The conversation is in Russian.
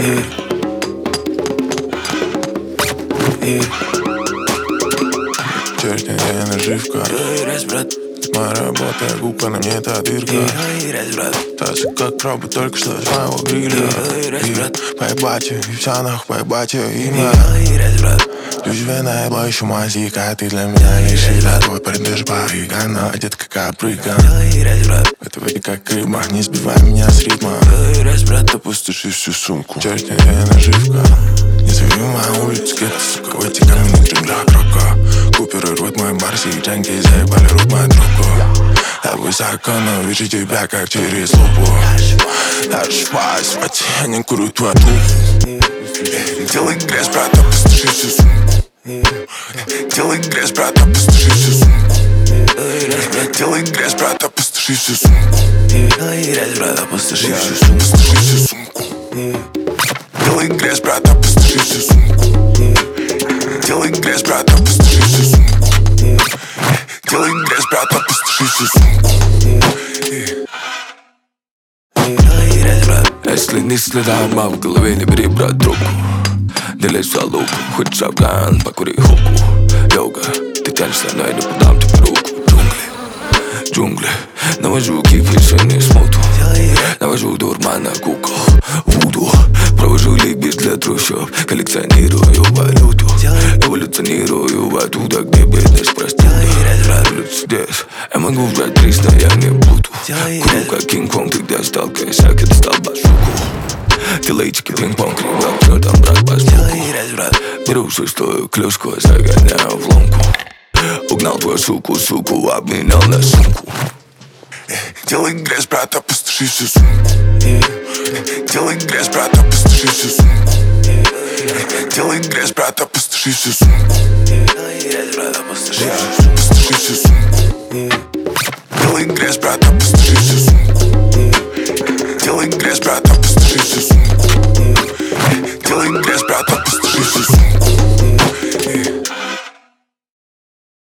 Черная наживка. Моя работа, губка, на мне эта дырка. Так же, как пробы, только что с моего гриля. Поебать ее, и вся нахуй, поебать ее имя. Ключ вина, я еще мазика, ты для меня лишь еда. Твой парень даже барыга, но одет как опрыга. Это вроде как рыба, не сбивай меня с ритма. Опустоши всю сумку. Черная наживка. Не зови моя улица, где-то, сука, в эти каменные Кремля крока. Куперы рвут мой барси, и джанки заебали рвут мою трубку. Я высоко, но вижу тебя как через лупу. Я расшибаюсь в роте, я не курю твою трубку. Делай грязь, брат, опустоши всю сумку. Делай грязь, брат, опустоши всю сумку. Делай грязь, брат, опустоши всю сумку. Делай грязь, брат, опустоши всю сумку. Делай грязь, брат, опустоши всю сумку. Делай грязь, брат, опустоши всю сумку. Делай грязь, брат, опустоши всю сумку. Если не следам, в голове не бери, брат, трубку. Делай салуку, хоть шапкан, покури хуку. Йога, ты тянешься, но я не подам тебе руку. Джунгли, навожу кипиш, не смуту. Навожу дурман на кукол, вуду. Провожу ликбез для трущоб. Коллекционирую валюту. Эволюционирую оттуда, где бедность простила. Здесь я могу взять 300, я не буду. Курю как Кинг-Конг, ты где сталкиваешься, когда стал башуку. Телейчики, пинг-понг, кривак, что там, брат, по звуку. Беру шестую клюшку, загоняю в ломку. Угнал твою суку, обменял на сумку. Делай грязь, брат, опустоши всю сумку. Делай грязь, брат, опустоши всю сумку. Делай грязь, брат, опустоши всю сумку. Опустоши всю сумку. Делай грязь, брат, опустоши.